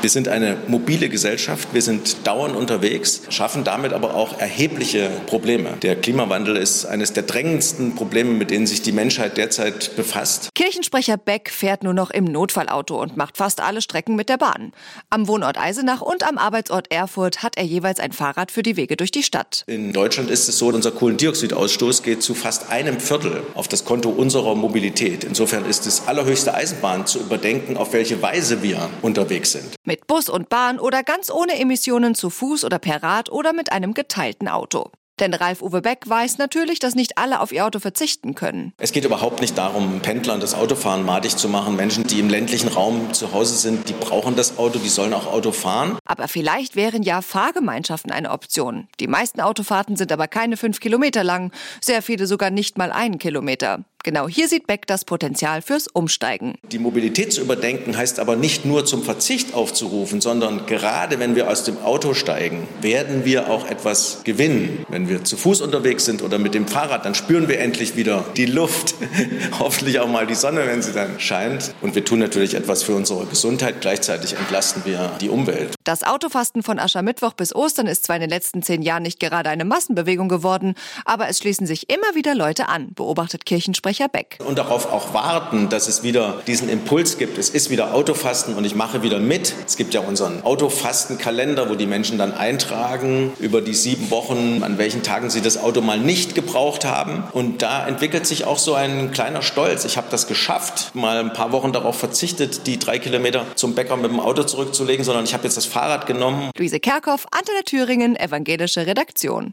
Wir sind eine mobile Gesellschaft, wir sind dauernd unterwegs, schaffen damit aber auch erhebliche Probleme. Der Klimawandel ist eines der drängendsten Probleme, mit denen sich die Menschheit derzeit befasst. Kirchensprecher Beck fährt nur noch im Notfallauto und macht fast alle Strecken mit der Bahn. Am Wohnort Eisenach und am Arbeitsort Erfurt hat er jeweils ein Fahrrad für die Wege durch die Stadt. In Deutschland ist es so, unser Kohlendioxidausstoß geht zu fast 1/4 auf das Konto unserer Mobilität. Insofern ist es allerhöchste Eisenbahn zu überdenken, auf welche Weise wir unterwegs sind. Mit Bus und Bahn oder ganz ohne Emissionen zu Fuß oder per Rad oder mit einem geteilten Auto. Denn Ralf-Uwe Beck weiß natürlich, dass nicht alle auf ihr Auto verzichten können. Es geht überhaupt nicht darum, Pendlern das Autofahren madig zu machen. Menschen, die im ländlichen Raum zu Hause sind, die brauchen das Auto, die sollen auch Auto fahren. Aber vielleicht wären ja Fahrgemeinschaften eine Option. Die meisten Autofahrten sind aber keine 5 Kilometer lang, sehr viele sogar nicht mal 1 Kilometer. Genau hier sieht Beck das Potenzial fürs Umsteigen. Die Mobilität zu überdenken heißt aber nicht nur zum Verzicht aufzurufen, sondern gerade wenn wir aus dem Auto steigen, werden wir auch etwas gewinnen. Wenn wir zu Fuß unterwegs sind oder mit dem Fahrrad, dann spüren wir endlich wieder die Luft, hoffentlich auch mal die Sonne, wenn sie dann scheint. Und wir tun natürlich etwas für unsere Gesundheit, gleichzeitig entlasten wir die Umwelt. Das Autofasten von Aschermittwoch bis Ostern ist zwar in den letzten 10 Jahren nicht gerade eine Massenbewegung geworden, aber es schließen sich immer wieder Leute an, beobachtet Kirchensprecher Beck. Und darauf auch warten, dass es wieder diesen Impuls gibt. Es ist wieder Autofasten und ich mache wieder mit. Es gibt ja unseren Autofastenkalender, wo die Menschen dann eintragen über die 7 Wochen, an welchen Tagen sie das Auto mal nicht gebraucht haben. Und da entwickelt sich auch so ein kleiner Stolz. Ich habe das geschafft, mal ein paar Wochen darauf verzichtet, die 3 Kilometer zum Bäcker mit dem Auto zurückzulegen, sondern ich habe jetzt das Fahrrad genommen. Luise Kerkhoff, Antenne Thüringen, Evangelische Redaktion.